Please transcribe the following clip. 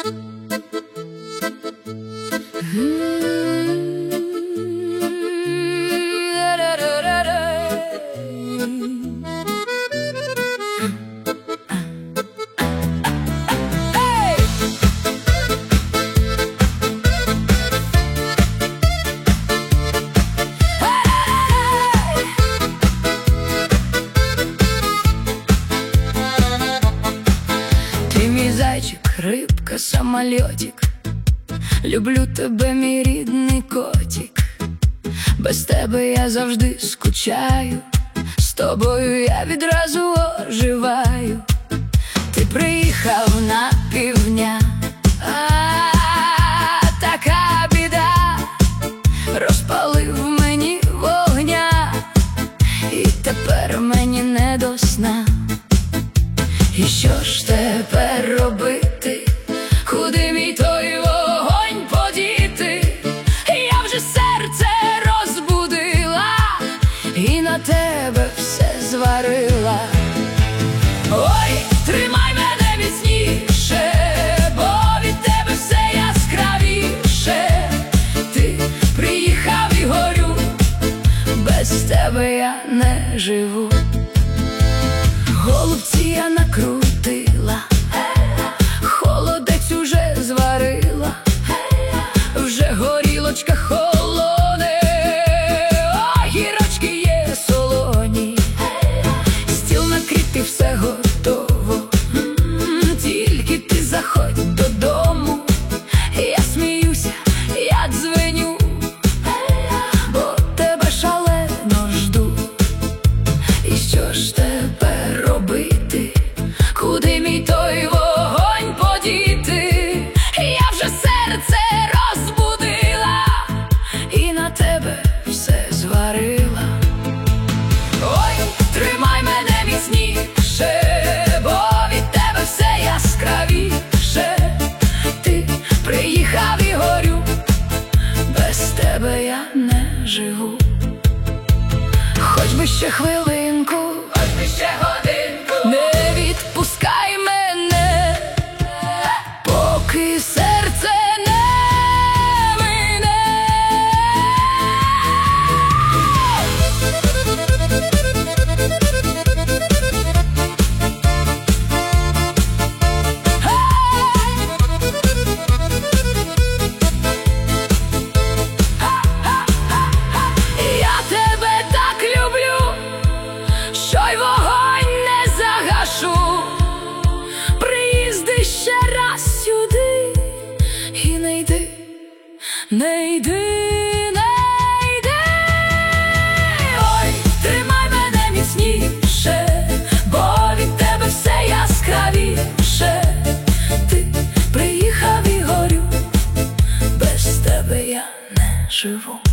Зайчик, рибка, самолетик, люблю тебе, мій рідний котик. Без тебе я завжди скучаю, з тобою я відразу оживаю. Ти приїхав на півдня, така біда, розпалив мені вогня, і тепер мені не до сна. І що ж тепер робити? Куди мій той вогонь подіти? Я вже серце розбудила і на тебе все зварила. Ой, тримай мене міцніше, бо від тебе все яскравіше. Ти приїхав і горю, без тебе я не живу. Голубці я накрутила, холодець уже зварила, вже горілочка холоне, огірочки є солоні, стіл накритий, все готово, тільки ти заходь додому. Я сміюся, я дзвеню, бо тебе шалено жду. І що ж тепер робити? Куди мій той вогонь подіти? Я вже серце розбудила і на тебе все зварила. Ой, тримай мене міцніше, бо від тебе все яскравіше. Ти приїхав і горю, без тебе я не живу. Хоч би ще хвилинку, хоч би ще годинку, не відпускай мене, поки серце не мине. Я тебе так люблю, що й вогонь не загашу. Приїзди ще раз сюди і не йди, не йди, не йди. Ой, тримай мене міцніше, бо від тебе все яскравіше. Ти приїхав і горю, без тебе я не живу.